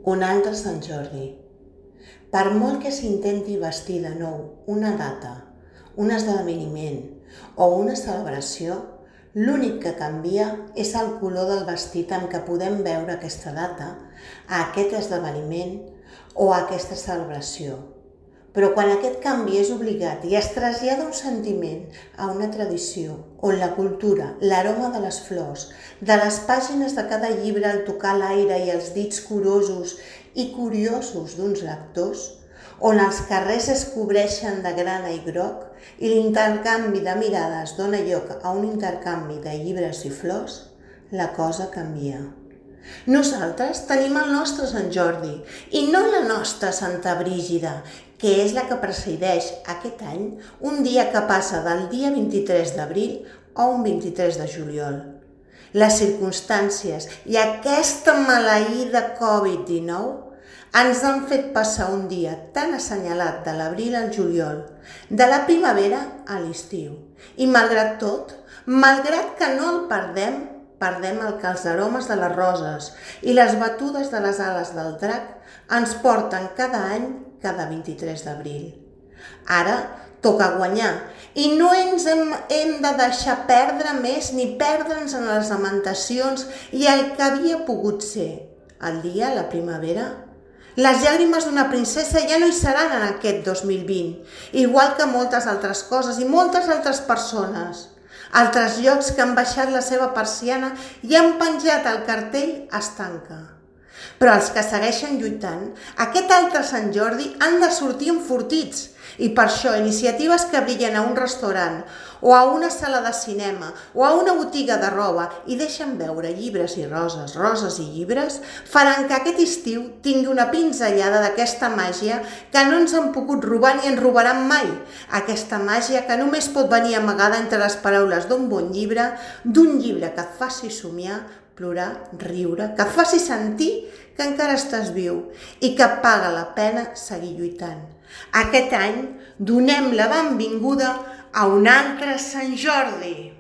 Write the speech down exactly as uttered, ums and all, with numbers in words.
Un altre Sant Jordi. Per molt que s'intenti vestir de nou una data, un esdeveniment o una celebració, l'únic que canvia és el color del vestit amb què podem veure aquesta data, a aquest esdeveniment o a aquesta celebració. Però quan aquest canvi és obligat i es trasllada un sentiment a una tradició on la cultura, l'aroma de les flors, de les pàgines de cada llibre al tocar l'aire i els dits curosos i curiosos d'uns lectors, on els carrers es cobreixen de grana i groc i l'intercanvi de mirades dona lloc a un intercanvi de llibres i flors, la cosa canvia. Nosaltres tenim el nostre Sant Jordi i no la nostra Santa Brígida, que és la que presideix aquest any un dia que passa del dia vint-i-tres d'abril a un vint-i-tres de juliol. Les circumstàncies i aquesta maleïda covid dinou ens han fet passar un dia tan assenyalat de l'abril al juliol, de la primavera a l'estiu. I malgrat tot, malgrat que no el perdem, perdem el que els aromes de les roses i les batudes de les ales del drac ens porten cada any, cada vint-i-tres d'abril. Ara toca guanyar i no ens hem, hem de deixar perdre més ni perdre'ns en les lamentacions i el que havia pogut ser. El dia, la primavera, les llàgrimes d'una princesa ja no hi seran en aquest dos mil vint, igual que moltes altres coses i moltes altres persones. Altres llocs que han baixat la seva persiana i han penjat el cartell es tanca. Però els que segueixen lluitant, aquest altre Sant Jordi han de sortir enfortits i per això iniciatives que brillen a un restaurant o a una sala de cinema o a una botiga de roba i deixen veure llibres i roses, roses i llibres, faran que aquest estiu tingui una pinzellada d'aquesta màgia que no ens han pogut robar ni ens robaran mai. Aquesta màgia que només pot venir amagada entre les paraules d'un bon llibre, d'un llibre que et faci somiar, plorar, riure, que et faci sentir que encara estàs viu i que paga la pena seguir lluitant. Aquest any donem la benvinguda a un altre Sant Jordi.